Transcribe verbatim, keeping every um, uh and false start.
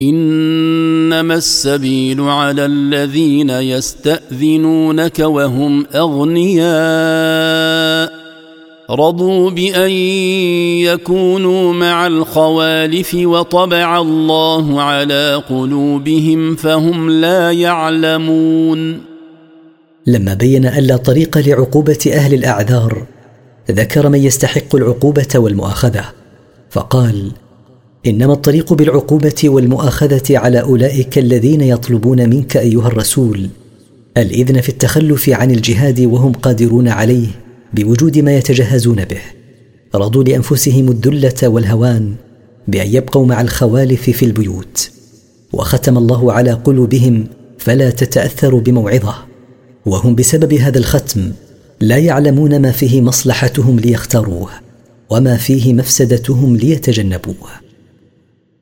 إنما السبيل على الذين يستأذنونك وهم أغنياء رضوا بأن يكونوا مع الخوالف وطبع الله على قلوبهم فهم لا يعلمون. لما بين أن لا طريق لعقوبة أهل الأعذار ذكر من يستحق العقوبة والمؤاخذة، فقال: إنما الطريق بالعقوبة والمؤاخذة على أولئك الذين يطلبون منك أيها الرسول الإذن في التخلف عن الجهاد وهم قادرون عليه بوجود ما يتجهزون به، رضوا لأنفسهم الذلة والهوان بأن يبقوا مع الخوالف في البيوت، وختم الله على قلوبهم فلا تتأثر بموعظة، وهم بسبب هذا الختم لا يعلمون ما فيه مصلحتهم ليختاروه وما فيه مفسدتهم ليتجنبوه.